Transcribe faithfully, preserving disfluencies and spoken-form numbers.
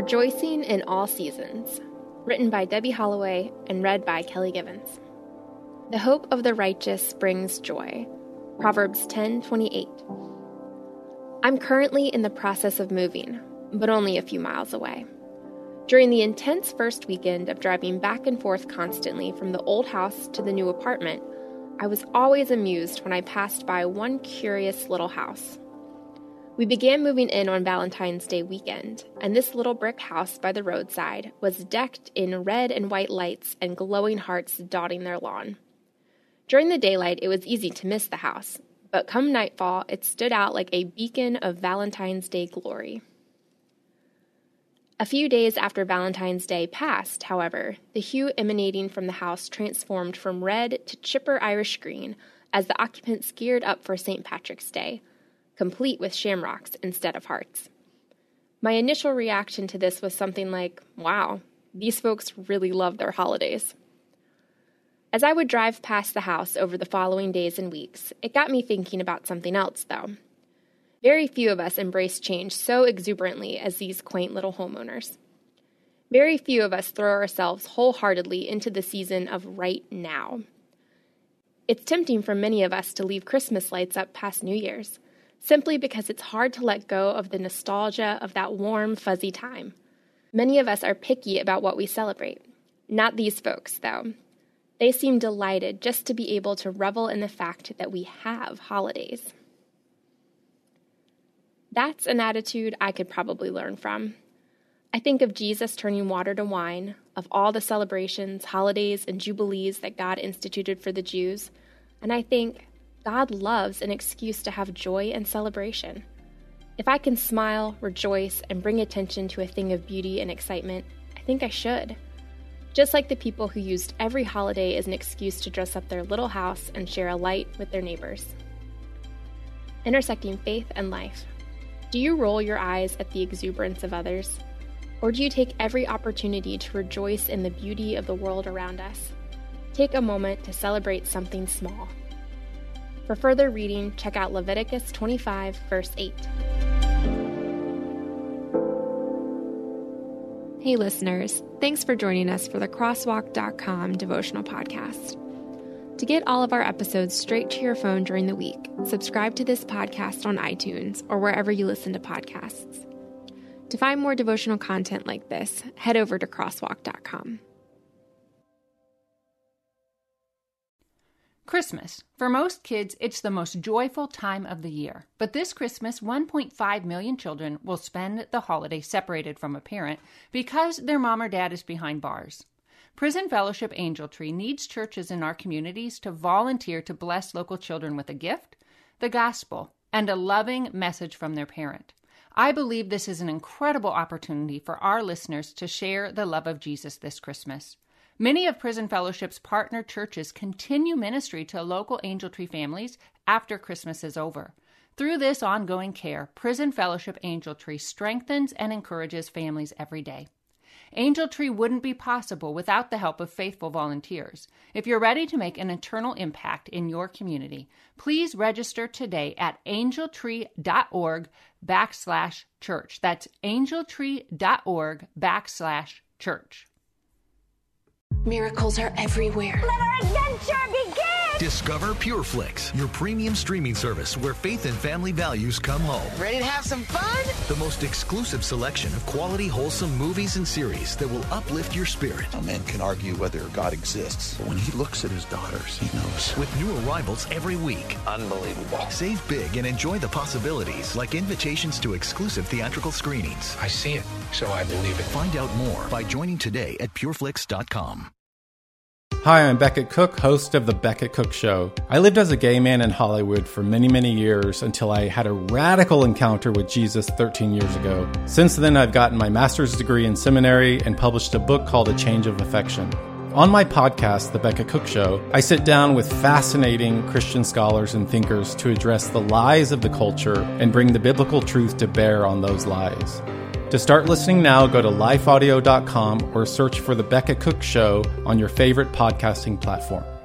Rejoicing in All Seasons, written by Debbie Holloway and read by Kelly Givens. The hope of the righteous brings joy. Proverbs ten twenty-eight. I'm currently in the process of moving, but only a few miles away. During the intense first weekend of driving back and forth constantly from the old house to the new apartment, I was always amused when I passed by one curious little house. We began moving in on Valentine's Day weekend, and this little brick house by the roadside was decked in red and white lights and glowing hearts dotting their lawn. During the daylight, it was easy to miss the house, but come nightfall, it stood out like a beacon of Valentine's Day glory. A few days after Valentine's Day passed, however, the hue emanating from the house transformed from red to chipper Irish green as the occupants geared up for Saint Patrick's Day, complete with shamrocks instead of hearts. My initial reaction to this was something like, wow, these folks really love their holidays. As I would drive past the house over the following days and weeks, it got me thinking about something else, though. Very few of us embrace change so exuberantly as these quaint little homeowners. Very few of us throw ourselves wholeheartedly into the season of right now. It's tempting for many of us to leave Christmas lights up past New Year's, simply because it's hard to let go of the nostalgia of that warm, fuzzy time. Many of us are picky about what we celebrate. Not these folks, though. They seem delighted just to be able to revel in the fact that we have holidays. That's an attitude I could probably learn from. I think of Jesus turning water to wine, of all the celebrations, holidays, and jubilees that God instituted for the Jews, and I think, God loves an excuse to have joy and celebration. If I can smile, rejoice, and bring attention to a thing of beauty and excitement, I think I should. Just like the people who used every holiday as an excuse to dress up their little house and share a light with their neighbors. Intersecting faith and life. Do you roll your eyes at the exuberance of others? Or do you take every opportunity to rejoice in the beauty of the world around us? Take a moment to celebrate something small. For further reading, check out Leviticus twenty-five, verse eight. Hey listeners, thanks for joining us for the crosswalk dot com devotional podcast. To get all of our episodes straight to your phone during the week, subscribe to this podcast on iTunes or wherever you listen to podcasts. To find more devotional content like this, head over to crosswalk dot com. Christmas. For most kids, it's the most joyful time of the year. But this Christmas, one point five million children will spend the holiday separated from a parent because their mom or dad is behind bars. Prison Fellowship Angel Tree needs churches in our communities to volunteer to bless local children with a gift, the gospel, and a loving message from their parent. I believe this is an incredible opportunity for our listeners to share the love of Jesus this Christmas. Many of Prison Fellowship's partner churches continue ministry to local Angel Tree families after Christmas is over. Through this ongoing care, Prison Fellowship Angel Tree strengthens and encourages families every day. Angel Tree wouldn't be possible without the help of faithful volunteers. If you're ready to make an eternal impact in your community, please register today at angeltree.org backslash church. That's angeltree.org backslash church. Miracles are everywhere. Let our adventure begin! Discover PureFlix, your premium streaming service where faith and family values come home. Ready to have some fun? The most exclusive selection of quality, wholesome movies and series that will uplift your spirit. A man can argue whether God exists, but when he looks at his daughters, he knows. With new arrivals every week. Unbelievable. Save big and enjoy the possibilities, like invitations to exclusive theatrical screenings. I see it, so I believe it. Find out more by joining today at pureflix dot com. Hi, I'm Beckett Cook, host of The Beckett Cook Show. I lived as a gay man in Hollywood for many, many years until I had a radical encounter with Jesus thirteen years ago. Since then, I've gotten my master's degree in seminary and published a book called A Change of Affection. On my podcast, The Beckett Cook Show, I sit down with fascinating Christian scholars and thinkers to address the lies of the culture and bring the biblical truth to bear on those lies. To start listening now, go to life audio dot com or search for The Beckett Cook Show on your favorite podcasting platform.